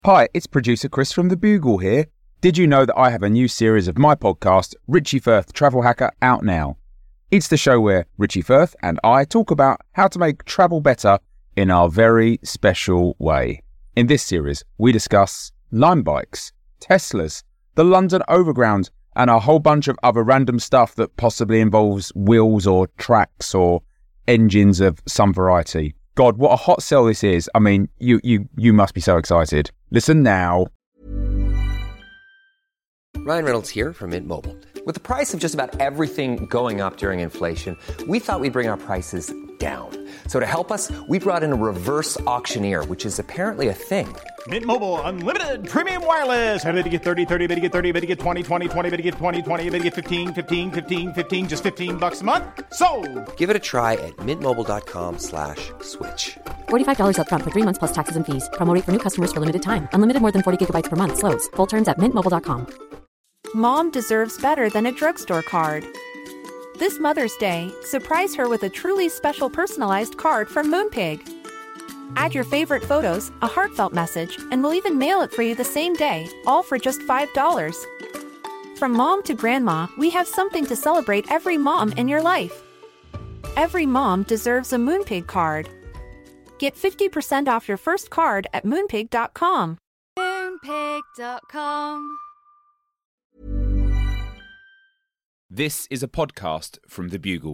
Hi, it's producer Chris from The Bugle here. Did you know that I have a new series of my podcast, Richie Firth Travel Hacker, out now? It's the show where Richie Firth and I talk about how to make travel better in our very special way. In this series, we discuss Lime bikes, Teslas, the London Overground, and a whole bunch of other random stuff that possibly involves wheels or tracks or engines of some variety. God, what a hot sell this is. I mean, you must be so excited. Listen now. Ryan Reynolds here from Mint Mobile. With the price of just about everything going up during inflation, we thought we'd bring our prices down. So to help us, we brought in a reverse auctioneer, which is apparently a thing. Mint Mobile Unlimited Premium Wireless. How to get 30, 30, bit to get 30, bit to get 20, 20, 20, bit to get 20, 20, bit to get 15, 15, 15, 15, just $15 a month? Sold! Give it a try at mintmobile.com/switch. $45 up front for 3 months plus taxes and fees. Promo rate for new customers for limited time. Unlimited more than 40 gigabytes per month. Slows full terms at mintmobile.com. Mom deserves better than a drugstore card. This Mother's Day, surprise her with a truly special personalized card from Moonpig. Add your favorite photos, a heartfelt message, and we'll even mail it for you the same day, all for just $5. From mom to grandma, we have something to celebrate every mom in your life. Every mom deserves a Moonpig card. Get 50% off your first card at moonpig.com. Moonpig.com. This is a podcast from The Bugle.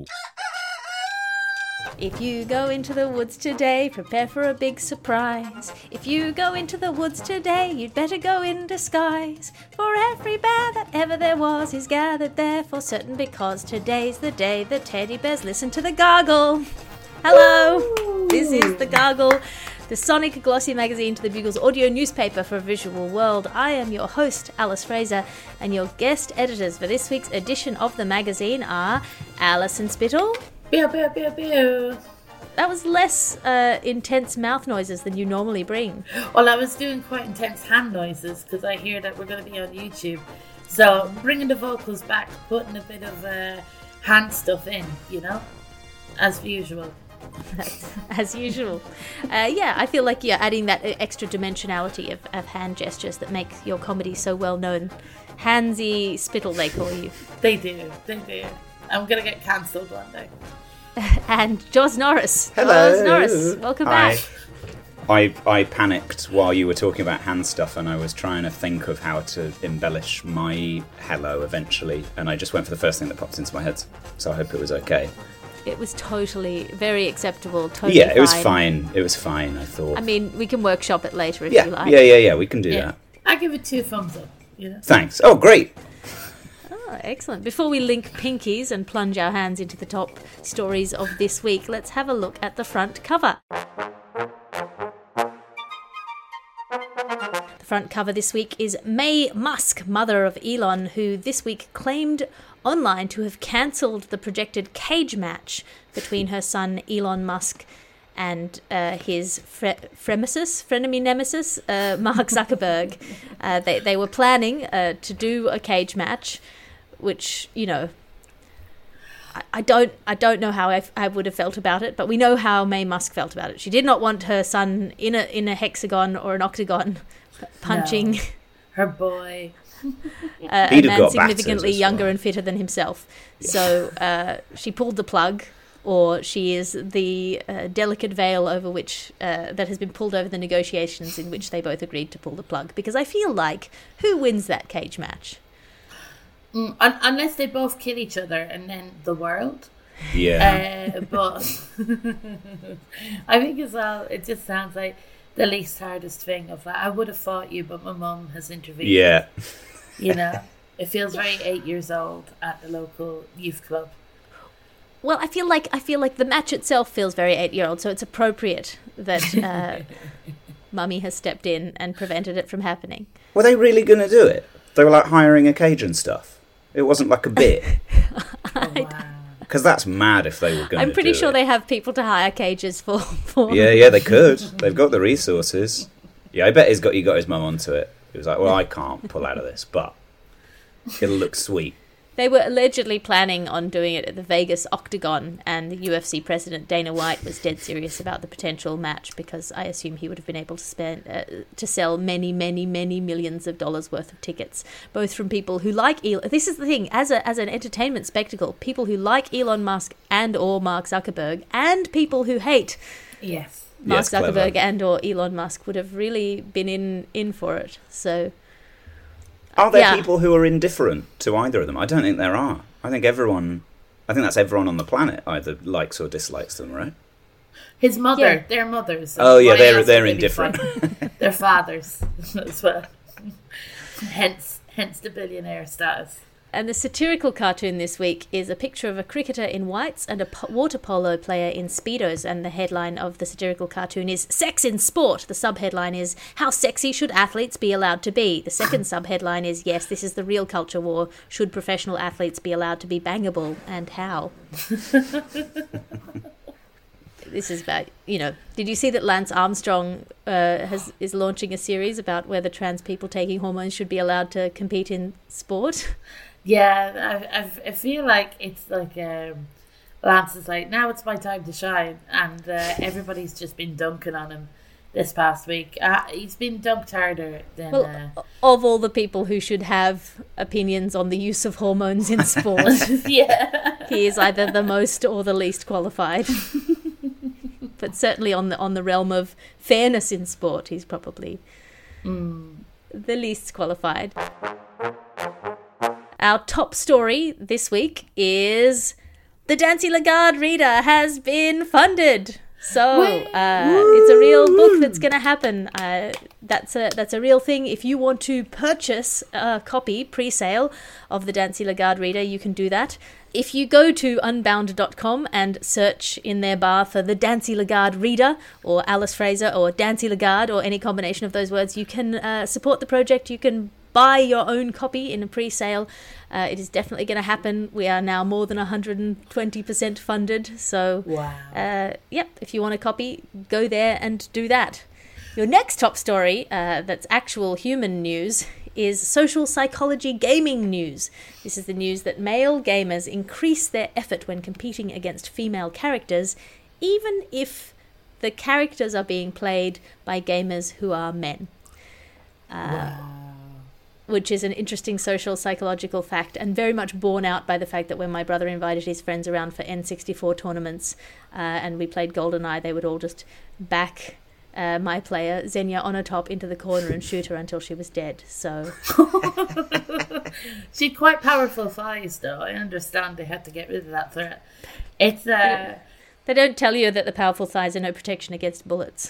If you go into the woods today, prepare for a big surprise. If you go into the woods today, you'd better go in disguise. For every bear that ever there was is gathered there for certain, because today's the day the teddy bears listen to the Gargle. Hello, This is the Gargle, the sonic glossy magazine to the Bugle's audio newspaper for a visual world. I am your host, Alice Fraser, and your guest editors for this week's edition of the magazine are Alison Spittle. Pew, pew, pew, pew. That was less intense mouth noises than you normally bring. Well, I was doing quite intense hand noises because I hear that we're going to be on YouTube. So bringing the vocals back, putting a bit of hand stuff in, you know, as usual. As usual. Yeah, I feel like you're adding that extra dimensionality of hand gestures that make your comedy so well known. Handsy Spittle, they call you. They do. I'm going to get cancelled one day. And Joz Norris. Hello. Joz Norris, welcome back. I panicked while you were talking about hand stuff, and I was trying to think of how to embellish my hello eventually, and I just went for the first thing that popped into my head. So I hope it was okay. It was totally very acceptable. Totally yeah, it was fine. It was fine, I thought. I mean, we can workshop it later if you like. Yeah, we can do that. I give it 2 thumbs up. You know? Thanks. Oh, great. Oh, excellent. Before we link pinkies and plunge our hands into the top stories of this week, let's have a look at the front cover. The front cover this week is May Musk, mother of Elon, who this week claimed online to have cancelled the projected cage match between her son Elon Musk and his frenemy nemesis, Mark Zuckerberg. They were planning to do a cage match, which, you know, I don't know how I would have felt about it, but we know how May Musk felt about it. She did not want her son in a hexagon or an octagon punching. No. Her boy. A man significantly younger and fitter than himself. Yeah. So she pulled the plug, or she is the delicate veil over which that has been pulled over the negotiations in which they both agreed to pull the plug. Because I feel like, who wins that cage match? Unless they both kill each other and then the world. Yeah. But I think as well, it just sounds like the least hardest thing of that. I would have fought you, but my mum has intervened. Yeah. You know, it feels very 8 years old at the local youth club. Well, I feel like the match itself feels very 8-year-old, so it's appropriate that Mummy has stepped in and prevented it from happening. Were they really going to do it? They were like hiring a cage and stuff. It wasn't like a bit. Oh, wow. Because that's mad if they were going to do it. I'm pretty sure they have people to hire cages for. Yeah, they could. They've got the resources. Yeah, I bet he got his mum onto it. He was like, well, I can't pull out of this, but it'll look sweet. They were allegedly planning on doing it at the Vegas Octagon, and the UFC president Dana White was dead serious about the potential match because I assume he would have been able to sell many, many, many millions of dollars worth of tickets, both from people who like Elon. This is the thing, as an entertainment spectacle, people who like Elon Musk and or Mark Zuckerberg, and people who hate Mark Zuckerberg and or Elon Musk would have really been in for it. So. Are there people who are indifferent to either of them? I don't think there are. I think that's everyone on the planet either likes or dislikes them, right? His mother, their mothers. Oh yeah, they're indifferent. Their fathers as well. Hence the billionaire status. And the satirical cartoon this week is a picture of a cricketer in whites and a water polo player in Speedos, and the headline of the satirical cartoon is Sex in Sport. The subheadline is How Sexy Should Athletes Be Allowed to Be? The second subheadline is Yes, This is the Real Culture War. Should professional athletes be allowed to be bangable, and how? This is about, did you see that Lance Armstrong is launching a series about whether trans people taking hormones should be allowed to compete in sport? Yeah, I feel like it's like Lance is like, now it's my time to shine, and everybody's just been dunking on him this past week. He's been dunked harder than... of all the people who should have opinions on the use of hormones in sport, he is either the most or the least qualified. But certainly on the realm of fairness in sport, he's probably the least qualified. Our top story this week is the Dancy Lagarde reader has been funded. So it's a real book that's going to happen. That's a real thing. If you want to purchase a copy pre-sale of the Dancy Lagarde reader, you can do that. If you go to unbound.com and search in their bar for the Dancy Lagarde reader or Alice Fraser or Dancy Lagarde or any combination of those words, you can support the project. You can buy your own copy in a pre-sale. It is definitely going to happen. We are now more than 120% funded. So, if you want a copy, go there and do that. Your next top story, that's actual human news, is social psychology gaming news. This is the news that male gamers increase their effort when competing against female characters, even if the characters are being played by gamers who are men. Which is an interesting social psychological fact, and very much borne out by the fact that when my brother invited his friends around for N64 tournaments and we played GoldenEye, they would all just back my player, Xenia Onatop, into the corner and shoot her until she was dead. So she had quite powerful thighs, though. I understand they had to get rid of that threat. It's They don't tell you that the powerful thighs are no protection against bullets.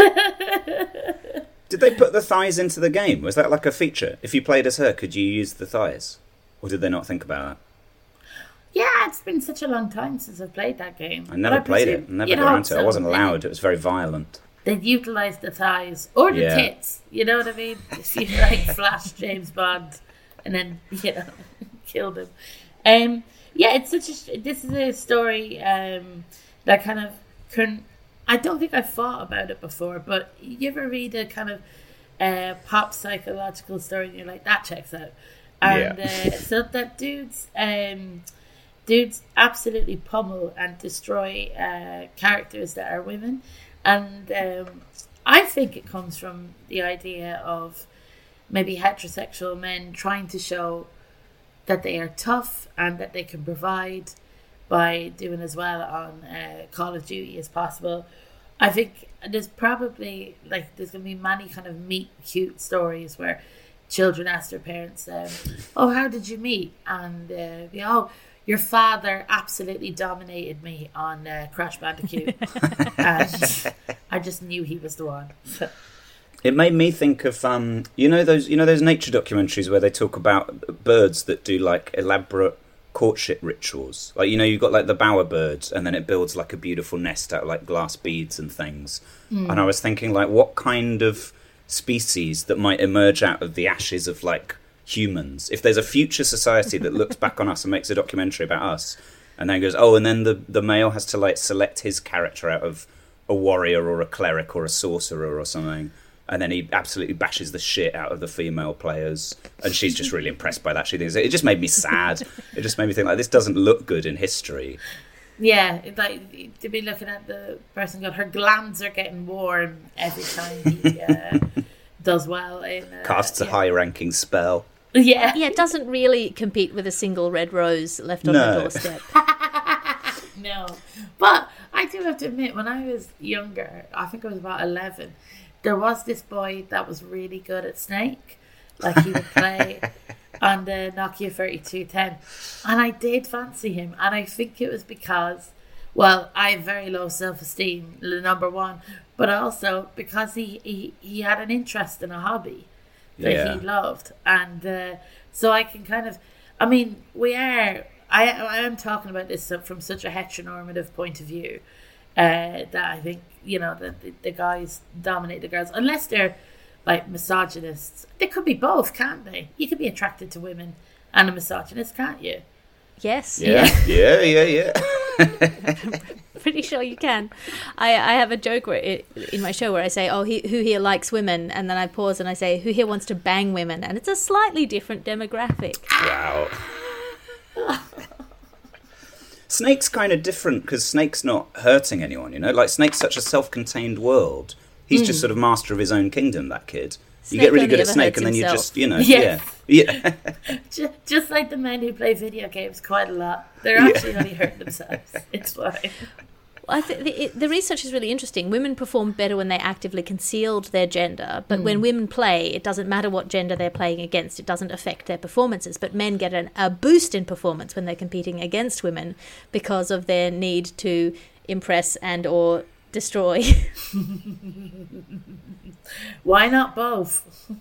Did they put the thighs into the game? Was that like a feature? If you played as her, could you use the thighs? Or did they not think about that? Yeah, it's been such a long time since I've played that game. I never played it. I never got around to it. I wasn't allowed. It was very violent. They'd utilise the thighs or the tits. You know what I mean? If you flash James Bond and then killed him. It's this is a story that kind of I don't think I've thought about it before, but you ever read a kind of pop psychological story and you're like, that checks out. And so that dudes absolutely pummel and destroy characters that are women. And I think it comes from the idea of maybe heterosexual men trying to show that they are tough and that they can provide by doing as well on Call of Duty as possible. I think there's probably there's going to be many kind of meet cute stories where children ask their parents, how did you meet? And your father absolutely dominated me on Crash Bandicoot. And I just knew he was the one. It made me think of those nature documentaries where they talk about birds that do elaborate courtship rituals. You've got the bower birds, and then it builds a beautiful nest out of glass beads and things. And I was thinking what kind of species that might emerge out of the ashes of humans, if there's a future society that looks back on us and makes a documentary about us and then goes, and then the male has to select his character out of a warrior or a cleric or a sorcerer or something, And then he absolutely bashes the shit out of the female players. And she's just really impressed by that. She thinks, it just made me sad. It just made me think, like, this doesn't look good in history. Yeah, like, to be looking at the person going, her glands are getting warm every time he does well. Casts a high-ranking spell. Yeah. Yeah, it doesn't really compete with a single red rose left on the doorstep. No. But I do have to admit, when I was younger, I think I was about 11, there was this boy that was really good at Snake. Like, he would play on the Nokia 3210. And I did fancy him. And I think it was because, well, I have very low self-esteem, number one. But also because he had an interest in a hobby that he loved. And so I can kind of... I mean, I am talking about this from such a heteronormative point of view. That I think, that the guys dominate the girls, unless they're like misogynists. They could be both, can't they? You could be attracted to women and a misogynist, can't you? Yes. Yeah. Pretty sure you can. I have a joke in my show where I say, who here likes women? And then I pause and I say, who here wants to bang women? And it's a slightly different demographic. Wow. Snake's kind of different because Snake's not hurting anyone, Like, Snake's such a self-contained world. He's just sort of master of his own kingdom, that kid. Snake you get really good at only Snake and then himself. you just, Yeah. Just like the men who play video games quite a lot. They're actually only hurting themselves. It's fine. I think the research is really interesting. Women perform better when they actively concealed their gender, but when women play, it doesn't matter what gender they're playing against. It doesn't affect their performances. But men get a boost in performance when they're competing against women because of their need to impress and or destroy. Why not both?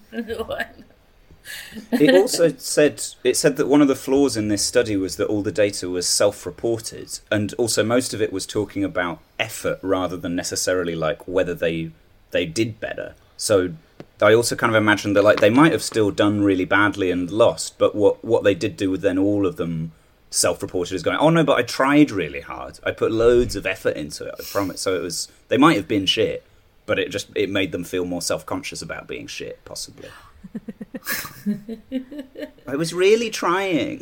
It also said that one of the flaws in this study was that all the data was self-reported, and also most of it was talking about effort rather than necessarily like whether they did better. So I also kind of imagine that like they might have still done really badly and lost, but what they did do with then all of them self-reported as going, oh no, but I tried really hard. I put loads of effort into it from it. So they might have been shit, but it made them feel more self-conscious about being shit, possibly. I was really trying.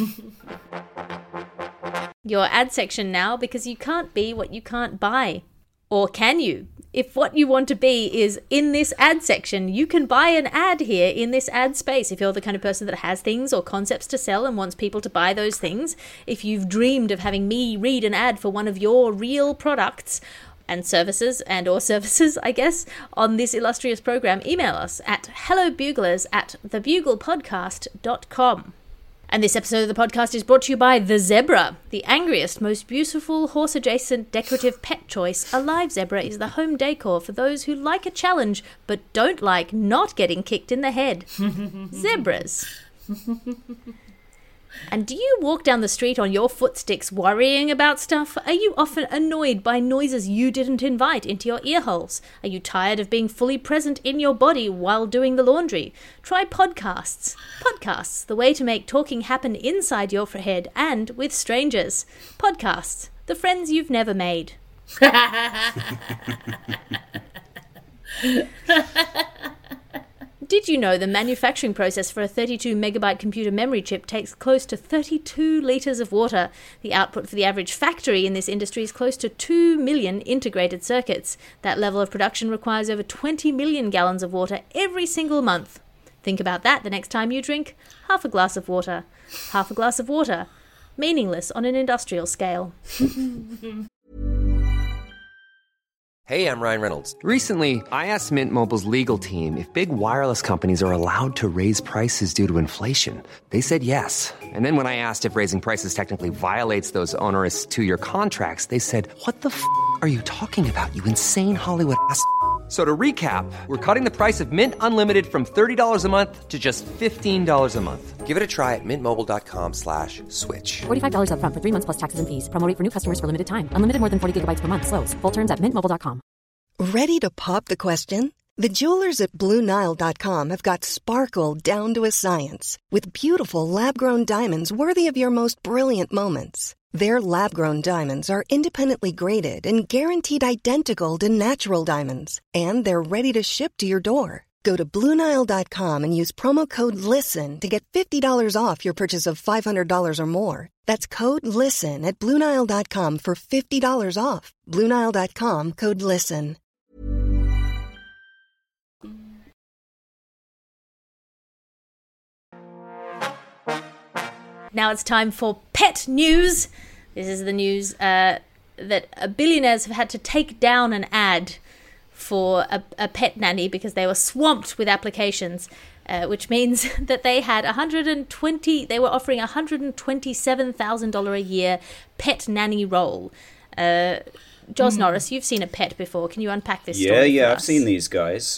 Your ad section now, because you can't be what you can't buy. Or can you? If what you want to be is in this ad section, you can buy an ad here in this ad space. If you're the kind of person that has things or concepts to sell and wants people to buy those things, if you've dreamed of having me read an ad for one of your real products and services, I guess, on this illustrious program, email us at hellobugler@thebuglepodcast.com. And this episode of the podcast is brought to you by The Zebra, the angriest, most beautiful horse-adjacent decorative pet choice. A live zebra is the home decor for those who like a challenge but don't like not getting kicked in the head. Zebras. And do you walk down the street on your footsticks worrying about stuff? Are you often annoyed by noises you didn't invite into your ear holes? Are you tired of being fully present in your body while doing the laundry? Try podcasts. Podcasts, the way to make talking happen inside your head and with strangers. Podcasts, the friends you've never made. Did you know the manufacturing process for a 32 megabyte computer memory chip takes close to 32 litres of water? The output for the average factory in this industry is close to 2 million integrated circuits. That level of production requires over 20 million gallons of water every single month. Think about that the next time you drink half a glass of water. Half a glass of water. Meaningless on an industrial scale. Hey, I'm Ryan Reynolds. Recently, I asked Mint Mobile's legal team if big wireless companies are allowed to raise prices due to inflation. They said yes. And then when I asked if raising prices technically violates those onerous 2-year contracts, they said, what the f*** are you talking about, you insane Hollywood ass f- So to recap, we're cutting the price of Mint Unlimited from $30 a month to just $15 a month. Give it a try at mintmobile.com/switch. $45 up front for 3 months plus taxes and fees. Promo rate for new customers for limited time. Unlimited more than 40 gigabytes per month. Slows full terms at mintmobile.com. Ready to pop the question? The jewelers at BlueNile.com have got sparkle down to a science with beautiful lab-grown diamonds worthy of your most brilliant moments. Their lab-grown diamonds are independently graded and guaranteed identical to natural diamonds. And they're ready to ship to your door. Go to BlueNile.com and use promo code LISTEN to get $50 off your purchase of $500 or more. That's code LISTEN at BlueNile.com for $50 off. BlueNile.com, code LISTEN. Now it's time for pet news. This is the news that billionaires have had to take down an ad for a pet nanny because they were swamped with applications, which means that they had they were offering $127,000 a year pet nanny role. Joss Norris, you've seen a pet before. Can you unpack this story? Yeah, I've seen these guys.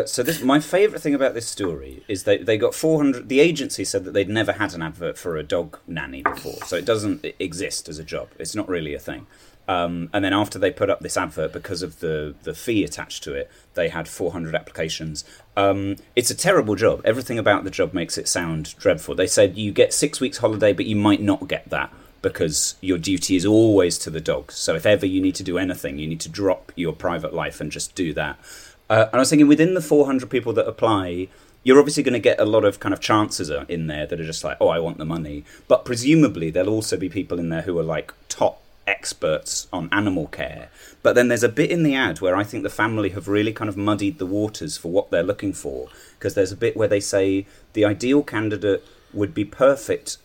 My favourite thing about this story is they got 400. The agency said that they'd never had an advert for a dog nanny before, so it doesn't exist as a job. It's not really a thing. And then after they put up this advert, because of the fee attached to it, they had 400 applications. It's a terrible job. Everything about the job makes it sound dreadful. They said you get 6 weeks holiday, but you might not get that, because your duty is always to the dogs. So if ever you need to do anything, you need to drop your private life and just do that. And I was thinking, within the 400 people that apply, you're obviously going to get a lot of kind of chances in there that are just like, oh, I want the money. But presumably there'll also be people in there who are like top experts on animal care. But then there's a bit in the ad where I think the family have really kind of muddied the waters for what they're looking for. Because there's a bit where they say the ideal candidate would be perfect,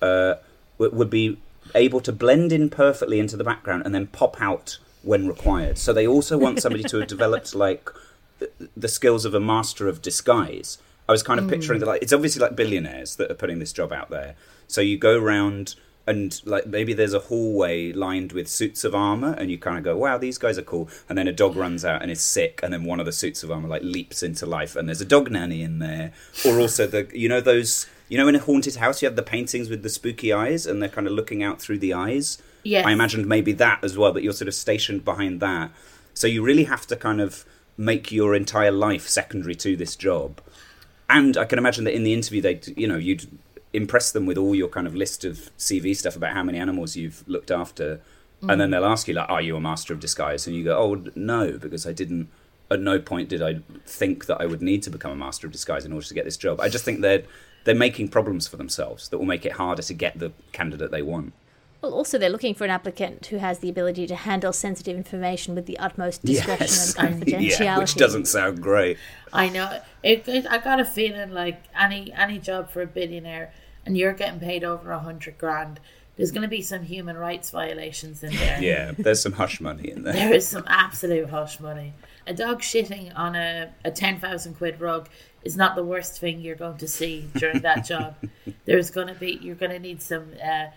would be able to blend in perfectly into the background and then pop out when required. So they also want somebody to have developed like the skills of a master of disguise. I was kind of picturing that, like, it's obviously like billionaires that are putting this job out there. So you go around and like maybe there's a hallway lined with suits of armor and you kind of go, wow, these guys are cool. And then a dog runs out and is sick, and then one of the suits of armor like leaps into life and there's a dog nanny in there. Or also in a haunted house, you have the paintings with the spooky eyes and they're kind of looking out through the eyes. Yes. I imagined maybe that as well, but you're sort of stationed behind that. So you really have to kind of make your entire life secondary to this job. And I can imagine that in the interview, you'd impress them with all your kind of list of CV stuff about how many animals you've looked after. And then they'll ask you, like, are you a master of disguise? And you go, oh, no, because at no point did I think that I would need to become a master of disguise in order to get this job. I just think they're making problems for themselves that will make it harder to get the candidate they want. Well, also they're looking for an applicant who has the ability to handle sensitive information with the utmost discretion and confidentiality. Yeah, which doesn't sound great. I know. I got a feeling like any job for a billionaire and you're getting paid over $100,000, there's going to be some human rights violations in there. Yeah, there's some hush money in there. There is some absolute hush money. A dog shitting on a 10,000 quid rug is not the worst thing you're going to see during that job. You're going to need some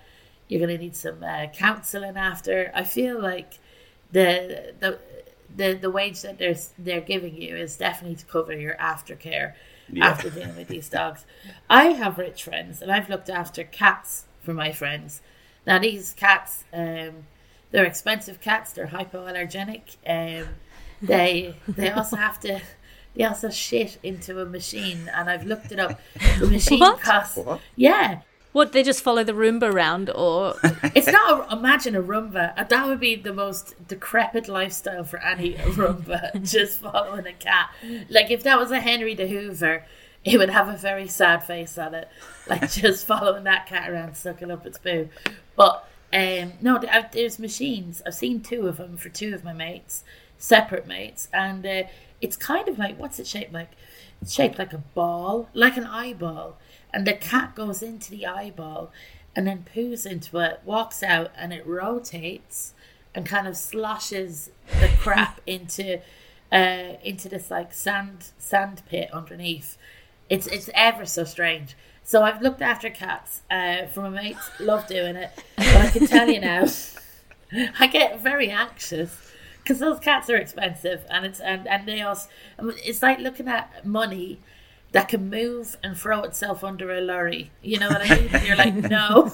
counselling after. I feel like the wage that they're giving you is definitely to cover your aftercare after dealing with these dogs. I have rich friends and I've looked after cats for my friends. Now these cats, they're expensive cats. They're hypoallergenic. They also shit into a machine, and I've looked it up. The machine costs. What? Yeah. What, they just follow the Roomba around, or? It's not, imagine a Roomba. That would be the most decrepit lifestyle for any Roomba, just following a cat. Like, if that was a Henry the Hoover, it would have a very sad face on it. Like, just following that cat around, sucking up its poo. But, no, there's machines. I've seen 2 of them for 2 of my mates, separate mates, and it's kind of like, what's it shaped like? It's shaped like a ball, like an eyeball. And the cat goes into the eyeball and then poos into it, walks out, and it rotates and kind of sloshes the crap into this like sand pit underneath. It's ever so strange. So I've looked after cats for my mates, love doing it. But I can tell you now, I get very anxious because those cats are expensive, and they also, it's like looking at money that can move and throw itself under a lorry. You know what I mean? And you're like, no.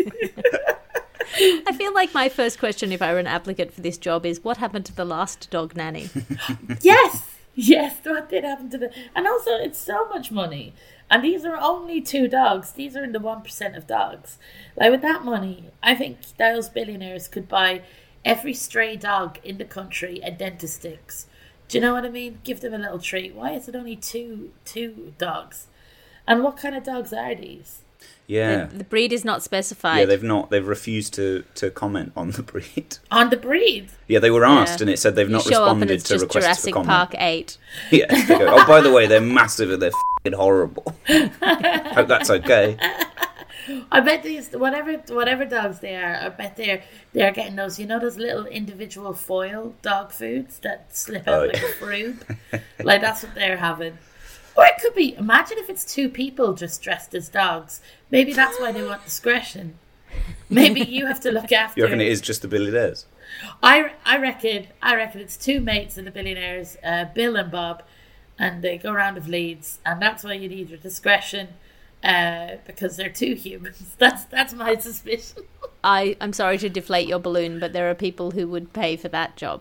I feel like my first question, if I were an applicant for this job, is what happened to the last dog nanny? Yes. Yes, what did happen to the... And also, it's so much money. And these are only 2 dogs. These are in the 1% of dogs. Like, with that money, I think those billionaires could buy every stray dog in the country a Dentastix. Do you know what I mean? Give them a little treat. Why is it only two dogs? And what kind of dogs are these? Yeah. The breed is not specified. Yeah, they've refused to comment on the breed. On the breed? Yeah, they were asked, and it said they've not responded to requests Jurassic for comment. Park 8. Yeah, they go, oh, by the way, they're massive and they're f***ing horrible. Hope that's okay. I bet these, whatever dogs they are, I bet they're getting those, those little individual foil dog foods that slip out like a frube. Like, that's what they're having. Or it could be, imagine if it's 2 people just dressed as dogs. Maybe that's why they want discretion. Maybe you have to look after... You reckon it is just the billionaires? I reckon it's 2 mates of the billionaires, Bill and Bob, and they go round of Leeds, and that's why you need your discretion, because they're 2 humans. That's my suspicion. I'm sorry to deflate your balloon, but there are people who would pay for that job.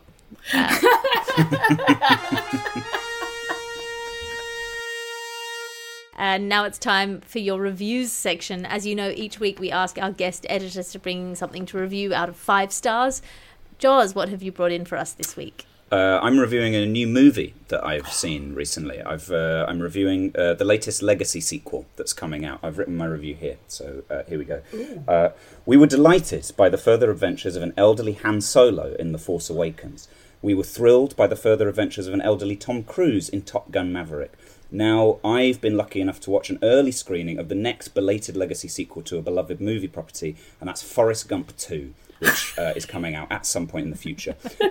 And now it's time for your reviews section. As you know, each week we ask our guest editors to bring something to review out of 5 stars. Jaws, what have you brought in for us this week? I'm reviewing a new movie that I've seen recently. I'm reviewing the latest Legacy sequel that's coming out. I've written my review here, so here we go. We were delighted by the further adventures of an elderly Han Solo in The Force Awakens. We were thrilled by the further adventures of an elderly Tom Cruise in Top Gun Maverick. Now, I've been lucky enough to watch an early screening of the next belated Legacy sequel to a beloved movie property, and that's Forrest Gump 2, which is coming out at some point in the future.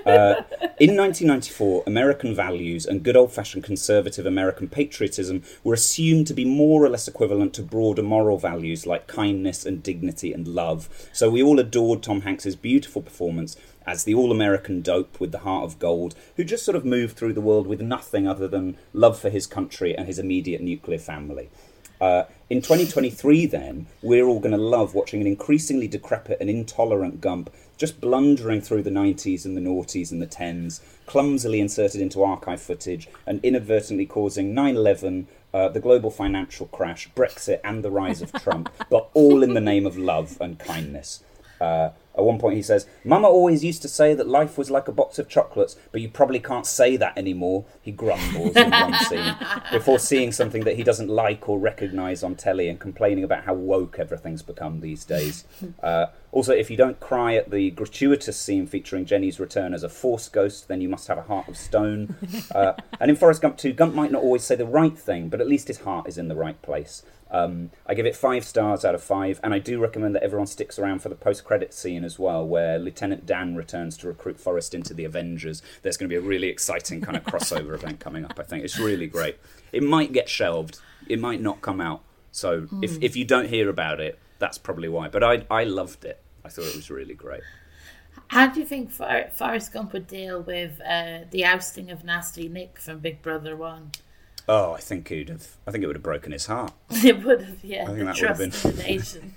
In 1994, American values and good old-fashioned conservative American patriotism were assumed to be more or less equivalent to broader moral values like kindness and dignity and love. So we all adored Tom Hanks' beautiful performance as the all-American dope with the heart of gold, who just sort of moved through the world with nothing other than love for his country and his immediate nuclear family. In 2023, then, we're all going to love watching an increasingly decrepit and intolerant Gump just blundering through the 90s and the noughties and the 10s, clumsily inserted into archive footage and inadvertently causing 9/11, the global financial crash, Brexit and the rise of Trump, but all in the name of love and kindness. At one point he says, "Mama always used to say that life was like a box of chocolates, but you probably can't say that anymore," he grumbles in one scene, before seeing something that he doesn't like or recognise on telly and complaining about how woke everything's become these days. Also, if you don't cry at the gratuitous scene featuring Jenny's return as a Force ghost, then you must have a heart of stone. And in Forrest Gump 2, Gump might not always say the right thing, but at least his heart is in the right place. I give it 5 stars out of 5, and I do recommend that everyone sticks around for the post-credit scene as well, where Lieutenant Dan returns to recruit Forrest into the Avengers. There's going to be a really exciting kind of crossover event coming up, I think. It's really great. It might get shelved. It might not come out. So if you don't hear about it, that's probably why. But I loved it. I thought it was really great. How do you think Forrest Gump would deal with the ousting of Nasty Nick from Big Brother 1? Oh, I think it would have broken his heart. It would have, yeah. I think the that trust would have been in the nation.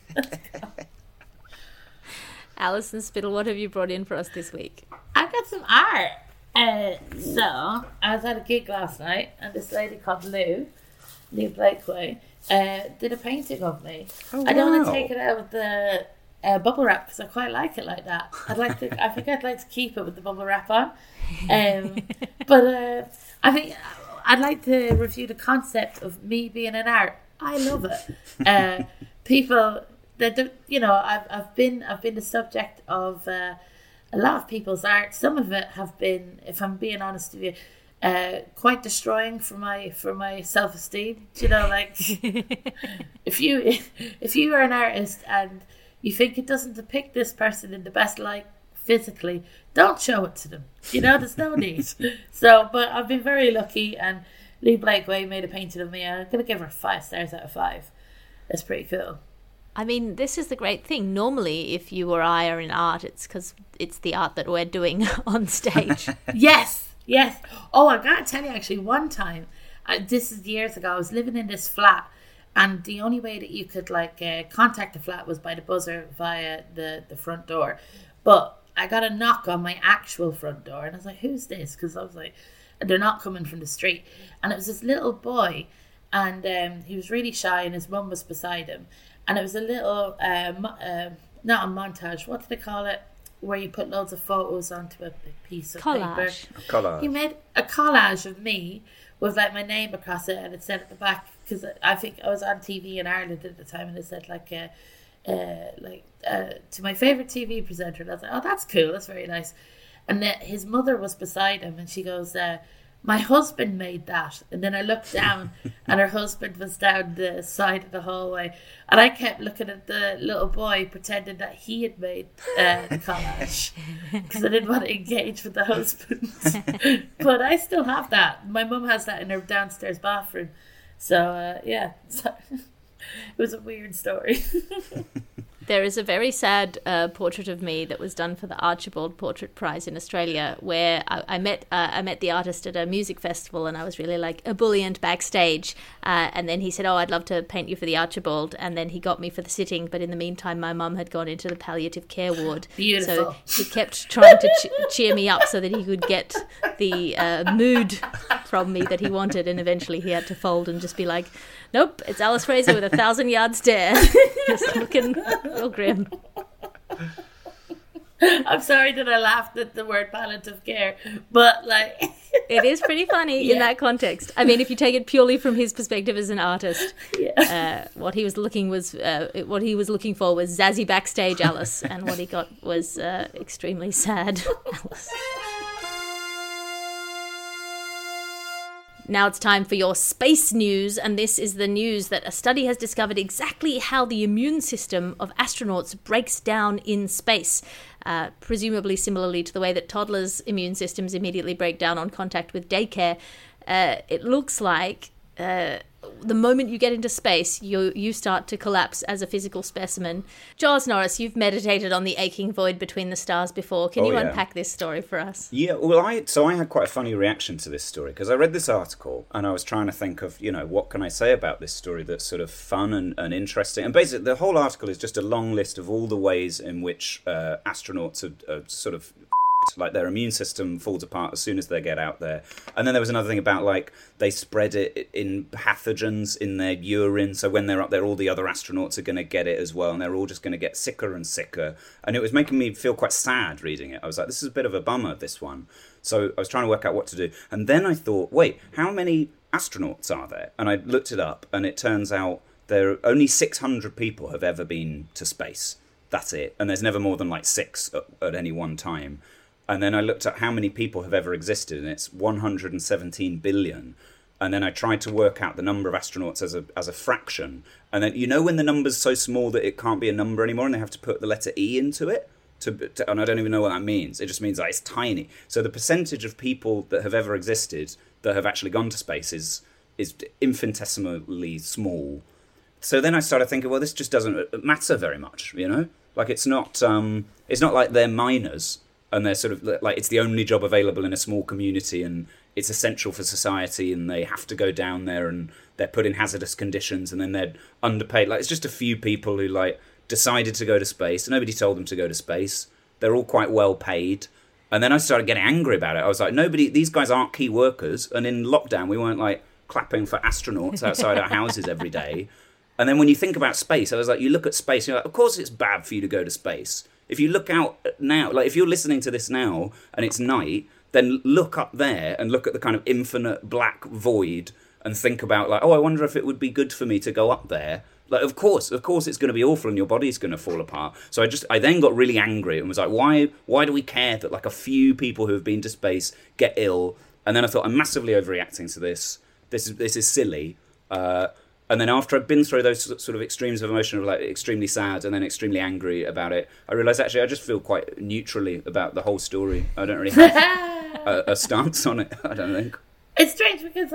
Alison Spittle, what have you brought in for us this week? I got some art. So, I was at a gig last night, and this lady called Lou Blakeway, did a painting of me. Oh, I don't want to wow. take it out with the bubble wrap because I quite like it like that. I think I'd like to keep it with the bubble wrap on. But I think I'd like to review the concept of me being an art. I love it. People that I've been the subject of a lot of people's art. Some of it have been, if I'm being honest with you, quite destroying for my self-esteem. Like if you are an artist and you think it doesn't depict this person in the best light physically, don't show it to them. There's no need. So, but I've been very lucky, and Lee Blakeway made a painting of me. I'm going to give her 5 stars out of 5. That's pretty cool. I mean, this is the great thing. Normally, if you or I are in art, it's because it's the art that we're doing on stage. Yes. Oh, I got to tell you, actually, one time, this is years ago, I was living in this flat, and the only way that you could contact the flat was by the buzzer via the front door. But I got a knock on my actual front door, and I was like, "Who's this?" Because I was like, They're not coming from the street. And it was this little boy, and he was really shy, and his mum was beside him. And it was a little, not a montage, what do they call it? Where you put loads of photos onto a piece of paper. Collage. He made a collage of me with like my name across it, and it said at the back, because I think I was on TV in Ireland at the time, and it said to my favourite TV presenter. And I was like, oh, that's cool, that's very nice. And then his mother was beside him, and she goes, my husband made that. And then I looked down, and her husband was down the side of the hallway, and I kept looking at the little boy, pretending that he had made the collage, because I didn't want to engage with the husband. But I still have that. My mum has that in her downstairs bathroom. So yeah, so, it was a weird story. There is a very sad portrait of me that was done for the Archibald Portrait Prize in Australia, where I met the artist at a music festival, and I was really like ebullient backstage. And then he said, "Oh, I'd love to paint you for the Archibald," and then he got me for the sitting. But in the meantime, my mum had gone into the palliative care ward. Beautiful. So he kept trying to cheer me up so that he could get the mood from me that he wanted, and eventually he had to fold and just be like, "Nope, it's Alice Fraser with a 1,000-yard stare," just looking real grim. I'm sorry that I laughed at the word palliative care, but like it is pretty funny in that context. I mean, if you take it purely from his perspective as an artist, what he was looking for was zazzy backstage Alice, and what he got was extremely sad Alice. Now it's time for your space news, and this is the news that a study has discovered exactly how the immune system of astronauts breaks down in space, presumably similarly to the way that toddlers' immune systems immediately break down on contact with daycare. It looks like the moment you get into space, you start to collapse as a physical specimen. Giles Norris, you've meditated on the aching void between the stars before. Can you unpack this story for us? Yeah, well, I had quite a funny reaction to this story, because I read this article and I was trying to think of, what can I say about this story that's sort of fun and interesting. And basically, the whole article is just a long list of all the ways in which astronauts are sort of like their immune system falls apart as soon as they get out there. And then there was another thing about like they spread it in pathogens in their urine, so when they're up there all the other astronauts are going to get it as well, and they're all just going to get sicker and sicker. And it was making me feel quite sad reading it. I was like, this is a bit of a bummer, this one. So I was trying to work out what to do, and then I thought, wait, how many astronauts are there? And I looked it up, and it turns out there are only 600 people have ever been to space. That's it. And there's never more than like 6 at any one time. And then I looked at how many people have ever existed, and it's 117 billion. And then I tried to work out the number of astronauts as a fraction. And then, when the number's so small that it can't be a number anymore, and they have to put the letter E into it, and I don't even know what that means. It just means that it's tiny. So the percentage of people that have ever existed that have actually gone to space is infinitesimally small. So then I started thinking, well, this just doesn't matter very much, Like it's not like they're minors. And they're sort of like, it's the only job available in a small community, and it's essential for society, and they have to go down there, and they're put in hazardous conditions, and then they're underpaid. Like, it's just a few people who like decided to go to space. Nobody told them to go to space. They're all quite well paid. And then I started getting angry about it. I was like, these guys aren't key workers. And in lockdown, we weren't like clapping for astronauts outside our houses every day. And then when you think about space, I was like, you look at space, you're like, of course it's bad for you to go to space. If you look out now, like if you're listening to this now and it's night, then look up there and look at the kind of infinite black void and think about like, oh, I wonder if it would be good for me to go up there. Like, of course it's going to be awful and your body's going to fall apart. So I then got really angry and was like, why do we care that like a few people who have been to space get ill? And then I thought, I'm massively overreacting to this. This is silly. And then after I'd been through those sort of extremes of emotion of like extremely sad and then extremely angry about it, I realised actually I just feel quite neutrally about the whole story. I don't really have a stance on it, I don't think. It's strange because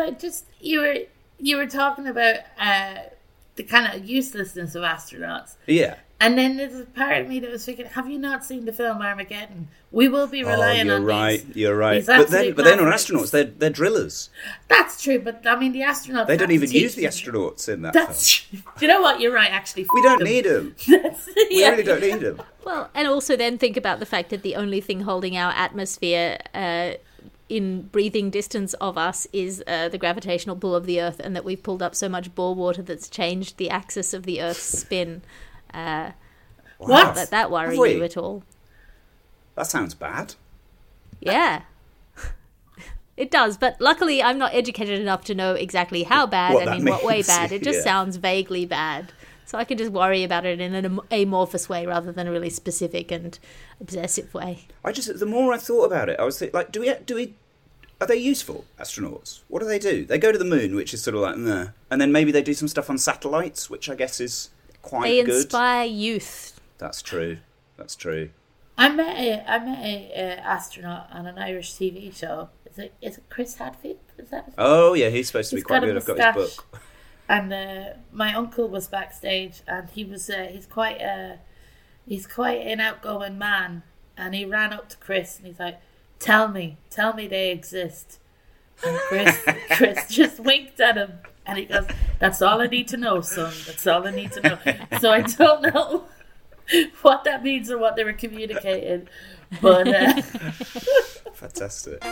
you were talking about the kind of uselessness of astronauts. Yeah. And then there's a part of me that was thinking, have you not seen the film Armageddon? We will be relying on these. You're right. But they're not astronauts. They're drillers. That's true, but I mean the astronauts. They don't even use the astronauts in that film. Do you know what? You're right. Actually, we don't need them. We really don't need them. Well, and also then think about the fact that the only thing holding our atmosphere in breathing distance of us is the gravitational pull of the Earth, and that we've pulled up so much bore water that's changed the axis of the Earth's spin. What? Let that worry you at all. That sounds bad. Yeah. It does, but luckily I'm not educated enough to know exactly how bad and in what way bad. It just sounds vaguely bad. So I can just worry about it in an amorphous way rather than a really specific and obsessive way. The more I thought about it, I was thinking, like, are they useful astronauts? What do? They go to the moon, which is sort of like, meh. And then maybe they do some stuff on satellites, which I guess is quite good. They inspire youth. That's true. I met a astronaut on an Irish TV show. Is it Chris Hadfield? Is that? Oh yeah, he's supposed to be quite good. I've got his book. And my uncle was backstage, and he's quite an outgoing man, and he ran up to Chris and he's like, "Tell me they exist." And Chris just winked at him, and he goes, "That's all I need to know, son. That's all I need to know." So I don't know what that means or what they were communicating, but fantastic.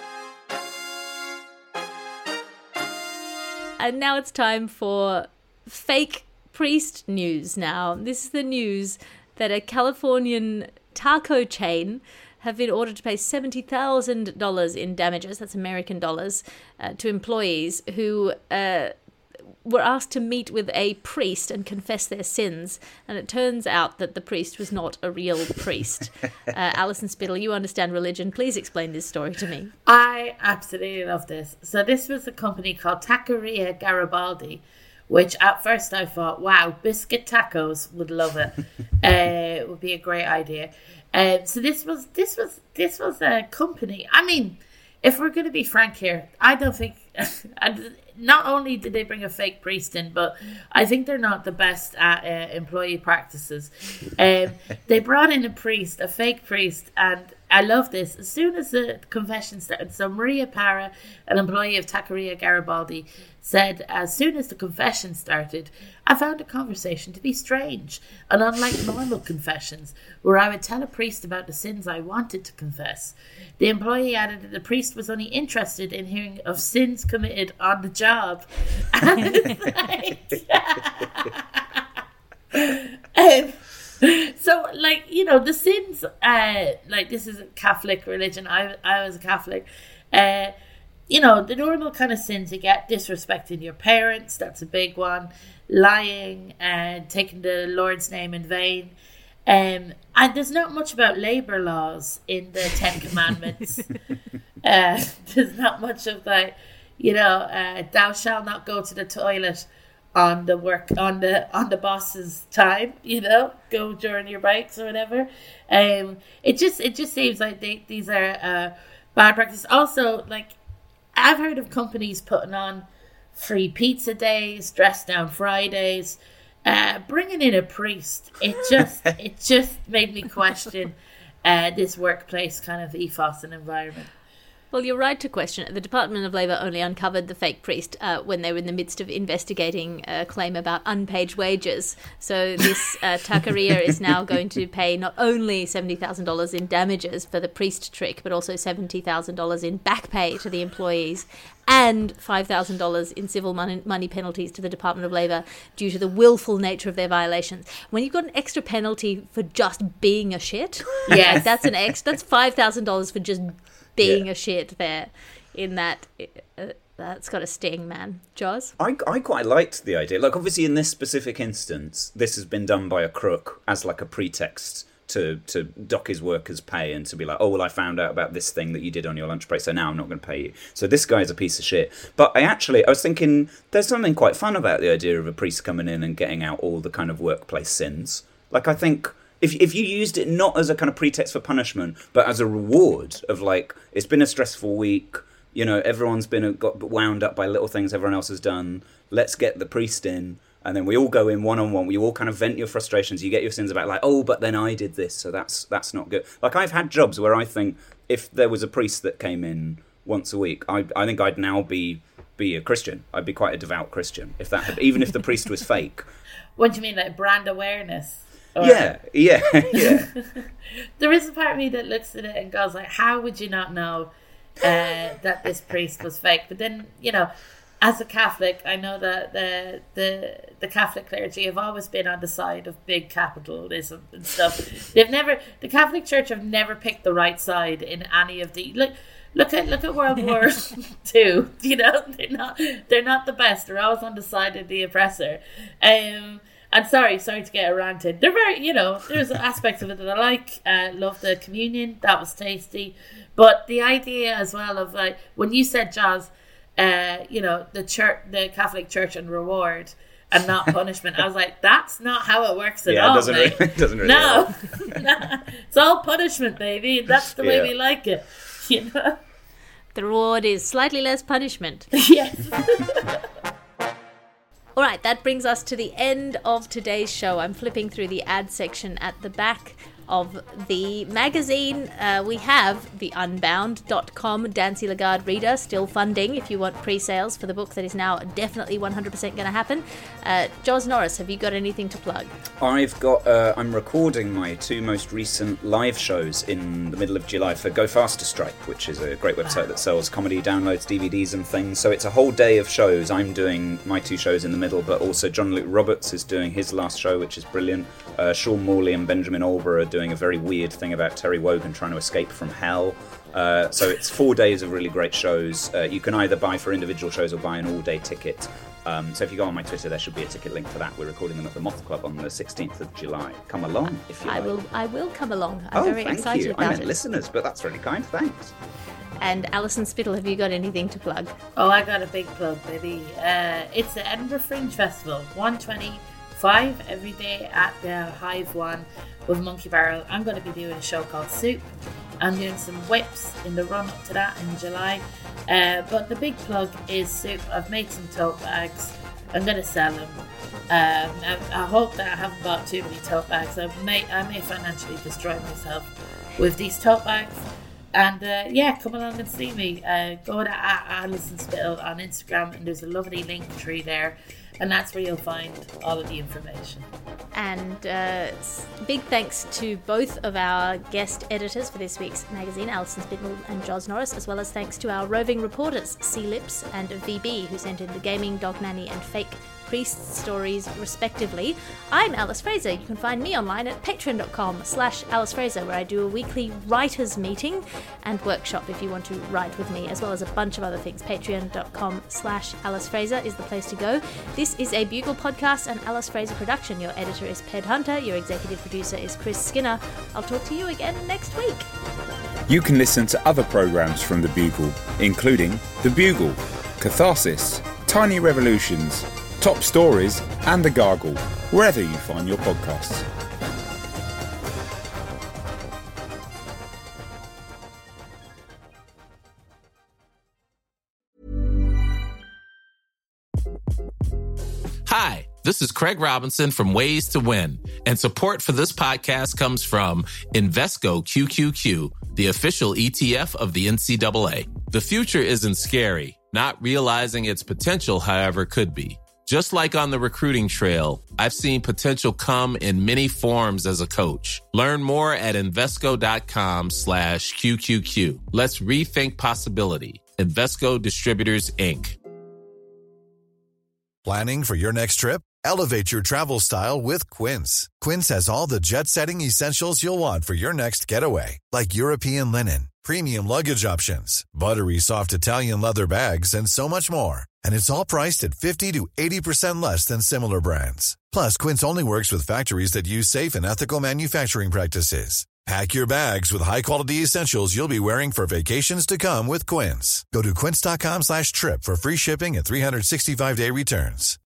And now it's time for fake priest news now. This is the news that a Californian taco chain have been ordered to pay $70,000 in damages, that's American dollars, to employees who were asked to meet with a priest and confess their sins. And it turns out that the priest was not a real priest. Alison Spittle, you understand religion. Please explain this story to me. I absolutely love this. So this was a company called Taqueria Garibaldi, which at first I thought, wow, biscuit tacos, would love it. It would be a great idea. So this was a company. I mean, if we're going to be frank here, I don't think. Not only did they bring a fake priest in, but I think they're not the best at employee practices. They brought in a fake priest, and I love this. As soon as the confession started, so Maria Parra, an employee of Taqueria Garibaldi, said, as soon as the confession started, I found the conversation to be strange and unlike normal confessions, where I would tell a priest about the sins I wanted to confess. The employee added that the priest was only interested in hearing of sins committed on the job. And so, like, you know, the sins, like, this is a Catholic religion. I was a Catholic. You know, the normal kind of sins you get: disrespecting your parents, that's a big one, lying, and taking the Lord's name in vain. And there's not much about labour laws in the Ten Commandments. There's not much of that, you know, thou shalt not go to the toilet on the boss's time, you know, go during your breaks or whatever. It just seems like these are bad practices. Also, like, I've heard of companies putting on free pizza days, dress down Fridays, bringing in a priest. It just made me question this workplace kind of ethos and environment. Well, you're right to question it. The Department of Labour only uncovered the fake priest when they were in the midst of investigating a claim about unpaid wages. So this taqueria is now going to pay not only $70,000 in damages for the priest trick, but also $70,000 in back pay to the employees and $5,000 in civil money penalties to the Department of Labour due to the willful nature of their violations. When you've got an extra penalty for just being a shit, yes. that's $5,000 for just being a shit there. In that, that's got a sting, man. Jaws? I quite liked the idea. Like, obviously in this specific instance, this has been done by a crook as like a pretext to dock his workers' pay and to be like, oh, well, I found out about this thing that you did on your lunch break, so now I'm not going to pay you. So this guy's a piece of shit. But I was thinking there's something quite fun about the idea of a priest coming in and getting out all the kind of workplace sins. Like, I think if you used it not as a kind of pretext for punishment, but as a reward of, like, it's been a stressful week, you know, everyone's got wound up by little things everyone else has done, let's get the priest in, and then we all go in one-on-one, we all kind of vent your frustrations, you get your sins about, like, oh, but then I did this, so that's not good. Like, I've had jobs where I think if there was a priest that came in once a week, I think I'd now be a Christian. I'd be quite a devout Christian, even if the priest was fake. What do you mean, like brand awareness? Or... Yeah. There is a part of me that looks at it and goes like, how would you not know that this priest was fake. But then, you know, as a Catholic, I know that the Catholic clergy have always been on the side of big capitalism and stuff. The Catholic Church have never picked the right side in any of the look at World War II. You know, they're not the best. They're always on the side of the oppressor. I'm sorry to get ranted. They're very, you know, there's aspects of it that I like. Love the communion, that was tasty. But the idea as well of like when you said, Jaws, you know, the Catholic Church and reward and not punishment. I was like, that's not how it works at all. It doesn't really no. It's all punishment, baby. That's the way we like it. You know? The reward is slightly less punishment. Yes. All right, that brings us to the end of today's show. I'm flipping through the ad section at the back of the magazine. We have the Unbound.com Dancy Lagarde reader still funding if you want pre-sales for the book that is now definitely 100% going to happen. Joz Norris, have you got anything to plug? I'm recording my 2 most recent live shows in the middle of July for Go Faster Strike, which is a great website that sells comedy downloads, DVDs and things. So it's a whole day of shows. I'm doing my 2 shows in the middle, but also John Luke Roberts is doing his last show, which is brilliant. Sean Morley and Benjamin Olborough are doing a very weird thing about Terry Wogan trying to escape from hell. So it's 4 days of really great shows. You can either buy for individual shows or buy an all-day ticket. So if you go on my Twitter, there should be a ticket link for that. We're recording them at the Moth Club on the 16th of July. Come along if you like. I will come along. I'm very excited about it. I meant listeners, but that's really kind. Thanks. And Alison Spittle, have you got anything to plug? Oh, I got a big plug, baby. It's the Edinburgh Fringe Festival, 125 every day at the Hive One with Monkey Barrel. I'm going to be doing a show called Soup. I'm doing some whips in the run up to that in July. But the big plug is Soup. I've made some tote bags. I'm going to sell them. I hope that I haven't bought too many tote bags. I may financially destroy myself with these tote bags. And come along and see me. Go to Alison Spittle on Instagram, and there's a lovely link tree there, and that's where you'll find all of the information. And big thanks to both of our guest editors for this week's magazine, Alison Spittle and Joz Norris, as well as thanks to our roving reporters, C. Lips and VB, who sent in the gaming, dog nanny, and fake priest stories respectively. I'm Alice Fraser. You can find me online at patreon.com/Alice Fraser, where I do a weekly writers meeting and workshop if you want to write with me, as well as a bunch of other things. Patreon.com/Alice Fraser is the place to go. This is a Bugle podcast and Alice Fraser production. Your editor is Ped Hunter. Your executive producer is Chris Skinner. I'll talk to you again next week. You can listen to other programmes from The Bugle, including The Bugle, Catharsis, Tiny Revolutions, Top Stories and The Gargle, wherever you find your podcasts. Hi, this is Craig Robinson from Ways to Win, and support for this podcast comes from Invesco QQQ, the official ETF of the NCAA. The future isn't scary. Not realizing its potential, however, could be. Just like on the recruiting trail, I've seen potential come in many forms as a coach. Learn more at Invesco.com/QQQ. Let's rethink possibility. Invesco Distributors, Inc. Planning for your next trip? Elevate your travel style with Quince. Quince has all the jet-setting essentials you'll want for your next getaway, like European linen, premium luggage options, buttery soft Italian leather bags, and so much more. And it's all priced at 50 to 80% less than similar brands. Plus, Quince only works with factories that use safe and ethical manufacturing practices. Pack your bags with high-quality essentials you'll be wearing for vacations to come with Quince. Go to quince.com/trip for free shipping and 365-day returns.